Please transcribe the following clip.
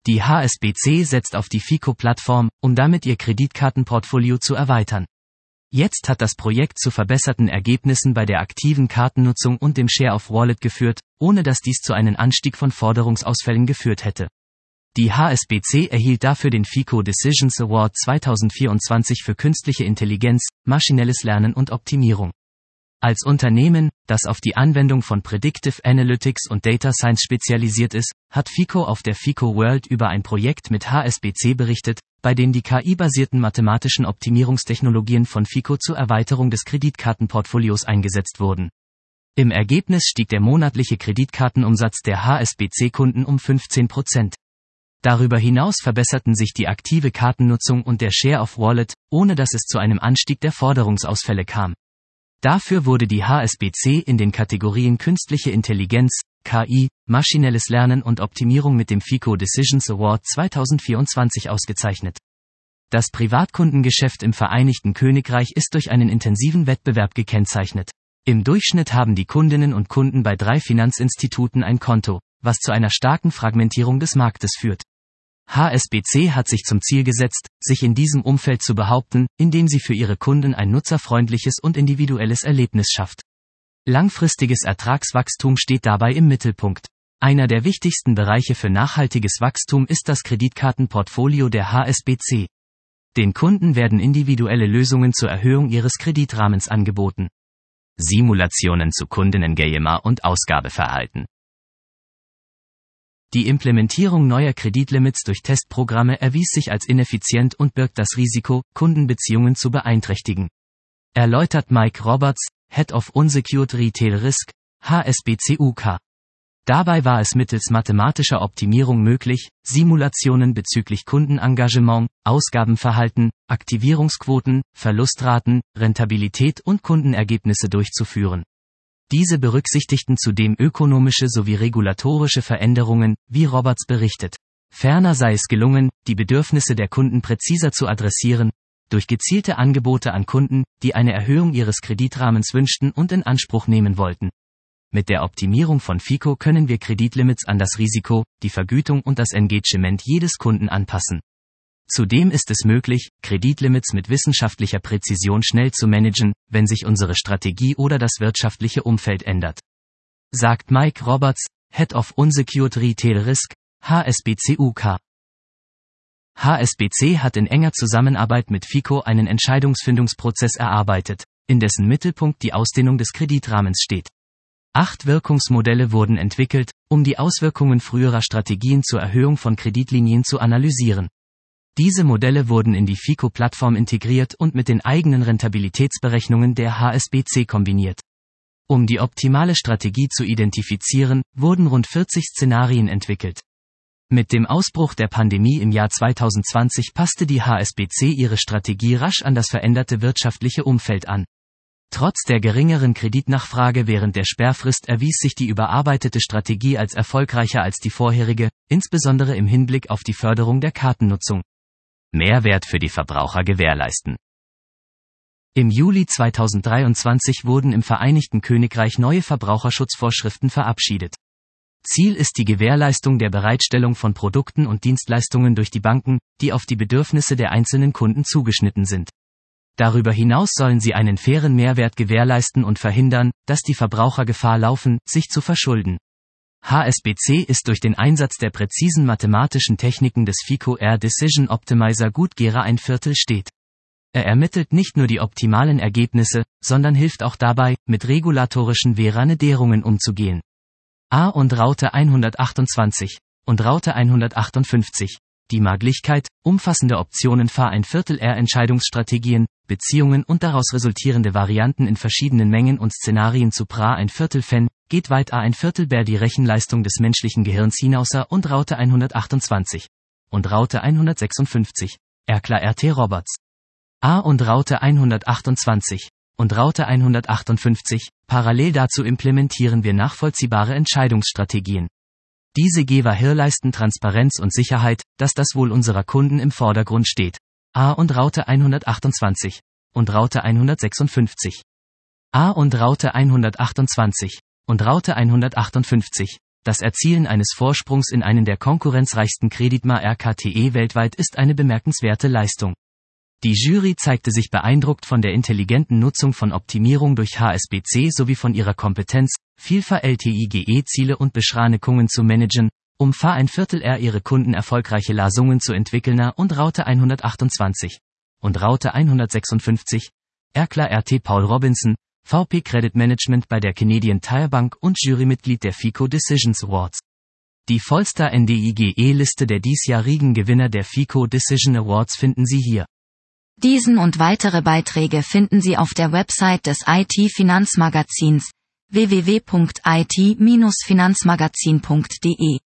Die HSBC setzt auf die FICO-Plattform, um damit ihr Kreditkartenportfolio zu erweitern. Jetzt hat das Projekt zu verbesserten Ergebnissen bei der aktiven Kartennutzung und dem Share of Wallet geführt, ohne dass dies zu einem Anstieg von Forderungsausfällen geführt hätte. Die HSBC erhielt dafür den FICO Decisions Award 2024 für künstliche Intelligenz, maschinelles Lernen und Optimierung. Als Unternehmen, das auf die Anwendung von Predictive Analytics und Data Science spezialisiert ist, hat FICO auf der FICO World über ein Projekt mit HSBC berichtet, bei dem die KI-basierten mathematischen Optimierungstechnologien von FICO zur Erweiterung des Kreditkartenportfolios eingesetzt wurden. Im Ergebnis stieg der monatliche Kreditkartenumsatz der HSBC-Kunden um 15%. Darüber hinaus verbesserten sich die aktive Kartennutzung und der Share of Wallet, ohne dass es zu einem Anstieg der Forderungsausfälle kam. Dafür wurde die HSBC in den Kategorien Künstliche Intelligenz, KI, maschinelles Lernen und Optimierung mit dem FICO Decisions Award 2024 ausgezeichnet. Das Privatkundengeschäft im Vereinigten Königreich ist durch einen intensiven Wettbewerb gekennzeichnet. Im Durchschnitt haben die Kundinnen und Kunden bei 3 Finanzinstituten ein Konto, was zu einer starken Fragmentierung des Marktes führt. HSBC hat sich zum Ziel gesetzt, sich in diesem Umfeld zu behaupten, indem sie für ihre Kunden ein nutzerfreundliches und individuelles Erlebnis schafft. Langfristiges Ertragswachstum steht dabei im Mittelpunkt. Einer der wichtigsten Bereiche für nachhaltiges Wachstum ist das Kreditkartenportfolio der HSBC. Den Kunden werden individuelle Lösungen zur Erhöhung ihres Kreditrahmens angeboten. Simulationen zu Kundenengagement und Ausgabeverhalten. Die Implementierung neuer Kreditlimits durch Testprogramme erwies sich als ineffizient und birgt das Risiko, Kundenbeziehungen zu beeinträchtigen. Erläutert Mike Roberts, Head of Unsecured Retail Risk, HSBC UK. Dabei war es mittels mathematischer Optimierung möglich, Simulationen bezüglich Kundenengagement, Ausgabenverhalten, Aktivierungsquoten, Verlustraten, Rentabilität und Kundenergebnisse durchzuführen. Diese berücksichtigten zudem ökonomische sowie regulatorische Veränderungen, wie Roberts berichtet. Ferner sei es gelungen, die Bedürfnisse der Kunden präziser zu adressieren, durch gezielte Angebote an Kunden, die eine Erhöhung ihres Kreditrahmens wünschten und in Anspruch nehmen wollten. Mit der Optimierung von FICO können wir Kreditlimits an das Risiko, die Vergütung und das Engagement jedes Kunden anpassen. Zudem ist es möglich, Kreditlimits mit wissenschaftlicher Präzision schnell zu managen, wenn sich unsere Strategie oder das wirtschaftliche Umfeld ändert. Sagt Mike Roberts, Head of Unsecured Retail Risk, HSBC UK. HSBC hat in enger Zusammenarbeit mit FICO einen Entscheidungsfindungsprozess erarbeitet, in dessen Mittelpunkt die Ausdehnung des Kreditrahmens steht. 8 Wirkungsmodelle wurden entwickelt, um die Auswirkungen früherer Strategien zur Erhöhung von Kreditlinien zu analysieren. Diese Modelle wurden in die FICO-Plattform integriert und mit den eigenen Rentabilitätsberechnungen der HSBC kombiniert. Um die optimale Strategie zu identifizieren, wurden rund 40 Szenarien entwickelt. Mit dem Ausbruch der Pandemie im Jahr 2020 passte die HSBC ihre Strategie rasch an das veränderte wirtschaftliche Umfeld an. Trotz der geringeren Kreditnachfrage während der Sperrfrist erwies sich die überarbeitete Strategie als erfolgreicher als die vorherige, insbesondere im Hinblick auf die Förderung der Kartennutzung. Mehrwert für die Verbraucher gewährleisten. Im Juli 2023 wurden im Vereinigten Königreich neue Verbraucherschutzvorschriften verabschiedet. Ziel ist die Gewährleistung der Bereitstellung von Produkten und Dienstleistungen durch die Banken, die auf die Bedürfnisse der einzelnen Kunden zugeschnitten sind. Darüber hinaus sollen sie einen fairen Mehrwert gewährleisten und verhindern, dass die Verbraucher Gefahr laufen, sich zu verschulden. HSBC ist durch den Einsatz der präzisen mathematischen Techniken des FICO R Decision Optimizer gut Gera ein Viertel steht. Er ermittelt nicht nur die optimalen Ergebnisse, sondern hilft auch dabei, mit regulatorischen Veranedierungen umzugehen. A und Raute 128 und Raute 158. Die Möglichkeit, umfassende Optionen ein Viertel R Entscheidungsstrategien, Beziehungen und daraus resultierende Varianten in verschiedenen Mengen und Szenarien zu ein Viertel Fen, geht weit ein Viertel Bär die Rechenleistung des menschlichen Gehirns hinaußer und Raute 128 und Raute 156, Erklar RT Roberts. A und Raute 128 und Raute 158, parallel dazu implementieren wir nachvollziehbare Entscheidungsstrategien. Diese gewährleisten Transparenz und Sicherheit, dass das Wohl unserer Kunden im Vordergrund steht. A und Raute 128 und Raute 156. A und Raute 128 und Raute 158, Das Erzielen eines Vorsprungs in einen der konkurrenzreichsten Kreditmarkt weltweit ist eine bemerkenswerte Leistung. Die Jury zeigte sich beeindruckt von der intelligenten Nutzung von Optimierung durch HSBC sowie von ihrer Kompetenz, Vielfach LTIGE-Ziele und Beschränkungen zu managen, um Fa1/4 ihre Kunden erfolgreiche Lösungen zu entwickeln und Raute 128 und Raute 156, Erkler RT Paul Robinson, VP Credit Management bei der Canadian Tire Bank und Jurymitglied der FICO Decisions Awards. Die vollste NDIGE-Liste der diesjährigen Gewinner der FICO Decision Awards finden Sie hier. Diesen und weitere Beiträge finden Sie auf der Website des IT-Finanzmagazins www.it-finanzmagazin.de.